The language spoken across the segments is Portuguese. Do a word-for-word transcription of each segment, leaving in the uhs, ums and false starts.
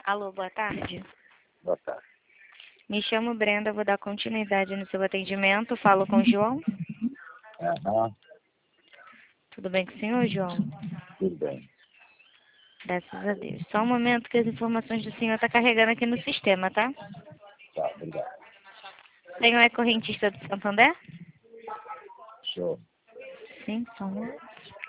Alô, boa tarde. Boa tarde. Me chamo Brenda, vou dar continuidade no seu atendimento. Falo com o João. Aham, Tudo bem com o senhor, João? tudo bem. Graças a Deus. Só um momento que as informações do senhor estão carregando aqui no sistema, tá? Tá, obrigado. O senhor é correntista do Santander? Show. Sim, só um momento.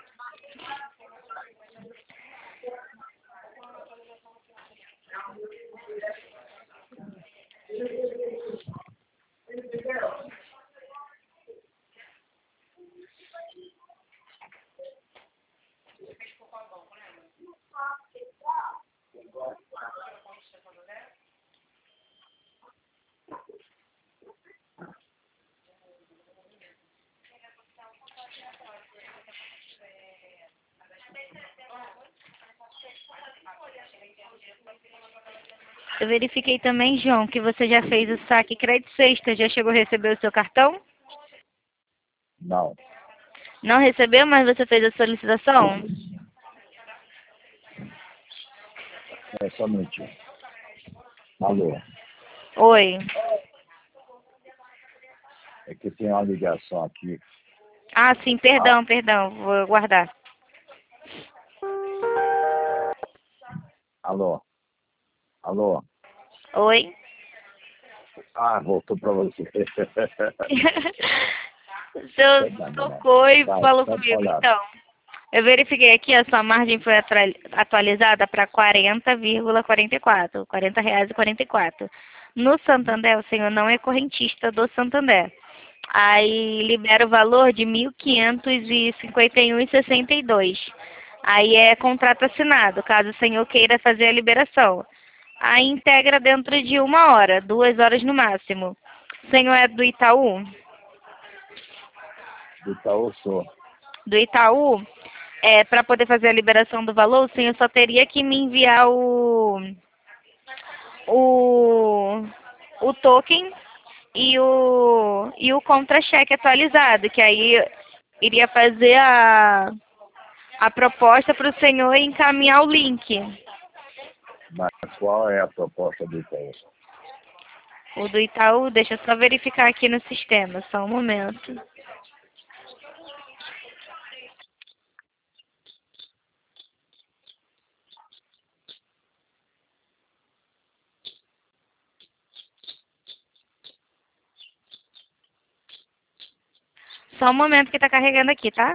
Eu verifiquei também, João, que você já fez o saque crédito sexta. Já chegou a receber o seu cartão? Não. Não recebeu, mas você fez a solicitação? É só um minutinho. Alô. Oi. É que tem uma ligação aqui. Ah, sim, perdão, perdão. Vou guardar. Alô. Alô. Oi. Ah, voltou pra você. O senhor tocou e Vai, falou pode comigo. falar. Então, eu verifiquei aqui, a sua margem foi atra- atualizada para quarenta vírgula quarenta e quatro, quarenta reais e quarenta e quatro. No Santander, o senhor não é correntista do Santander. Aí libera o valor de mil quinhentos e cinquenta e um reais e sessenta e dois centavos. Aí é contrato assinado, caso o senhor queira fazer a liberação. Aí integra dentro de uma hora, duas horas no máximo. O senhor é do Itaú? Do Itaú sou. Do Itaú, é, para poder fazer a liberação do valor, o senhor só teria que me enviar o, o, o token e o, e o contra-cheque atualizado, que aí iria fazer a, a proposta para o senhor encaminhar o link. Mas qual é a proposta do Itaú? O do Itaú, deixa eu só verificar aqui no sistema, só um momento. Só um momento que está carregando aqui, tá?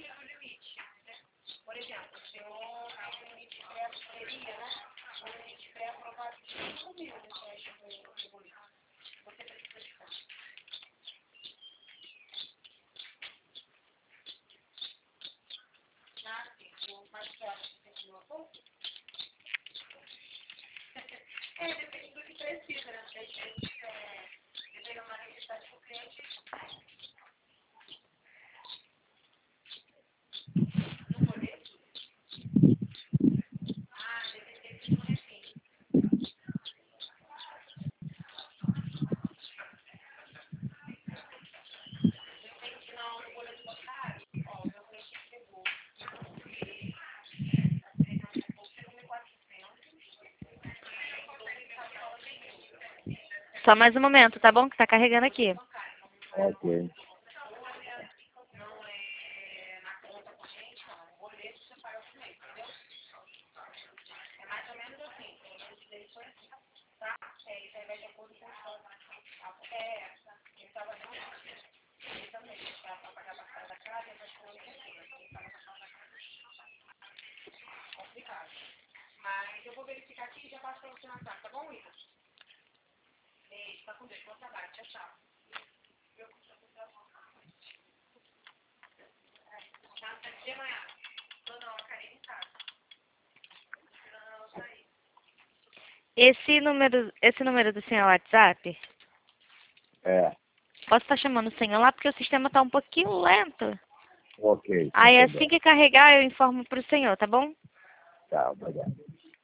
Só mais um momento, tá bom? Que tá carregando aqui. Ok. Esse número, esse número do senhor é o WhatsApp? É. Posso estar chamando o senhor lá porque o sistema tá um pouquinho lento. Ok. sem Aí assim problema. que carregar eu informo pro senhor, tá bom? Tá, obrigado.